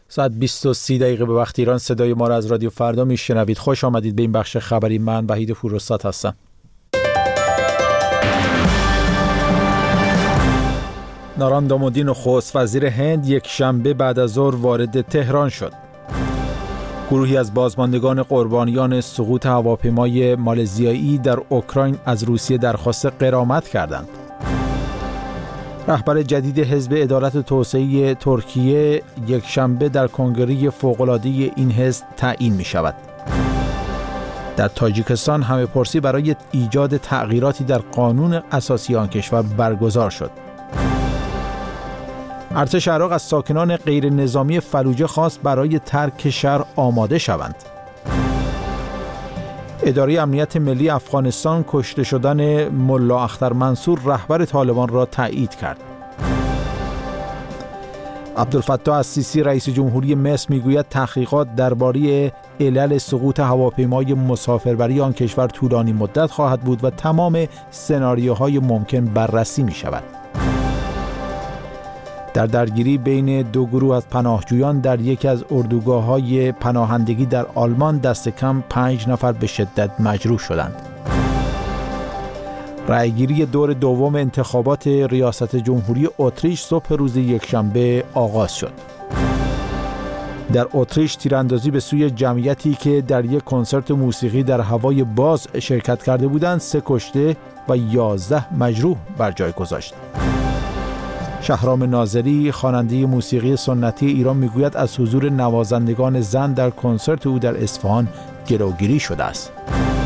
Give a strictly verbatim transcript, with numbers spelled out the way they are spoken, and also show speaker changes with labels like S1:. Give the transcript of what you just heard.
S1: ساعت بیست و سی دقیقه به وقت ایران صدای ما را از رادیو فردا میشنوید. خوش آمدید به این بخش خبری. من وحید پوراستاد هستم. ناراندام الدین نخست وزیر هند یک شنبه بعد از ظهر وارد تهران شد. گروهی از بازماندگان قربانیان سقوط هواپیمای مالزیایی در اوکراین از روسیه درخواست غرامت کردند. رهبر جدید حزب عدالت و توسعه ترکیه یک شنبه در کنگره فوق‌العاده این حزب تعیین می شود. در تاجیکستان همه پرسی برای ایجاد تغییراتی در قانون اساسی آن کشور برگزار شد. ارتش عراق از ساکنان غیر نظامی فلوجه خواست برای ترک شهر آماده شوند. اداره امنیت ملی افغانستان کشته شدن ملا اختر منصور رهبر طالبان را تایید کرد. عبدالفتاح السیسی رئیس جمهوری مصر میگوید تحقیقات درباره علل سقوط هواپیمای مسافربری آن کشور طولانی مدت خواهد بود و تمام سناریوهای ممکن بررسی می شود. در درگیری بین دو گروه از پناهجویان در یکی از اردوگاه‌های پناهندگی در آلمان دست کم پنج نفر به شدت مجروح شدند. رأیگیری دور دوم انتخابات ریاست جمهوری اتریش صبح روز یکشنبه آغاز شد. در اتریش تیراندازی به سوی جمعیتی که در یک کنسرت موسیقی در هوای باز شرکت کرده بودند سه کشته و یازده مجروح بر جای گذاشت. شهرام ناظری خواننده موسیقی سنتی ایران میگوید از حضور نوازندگان زن در کنسرت او در اصفهان گلوگیری شده است.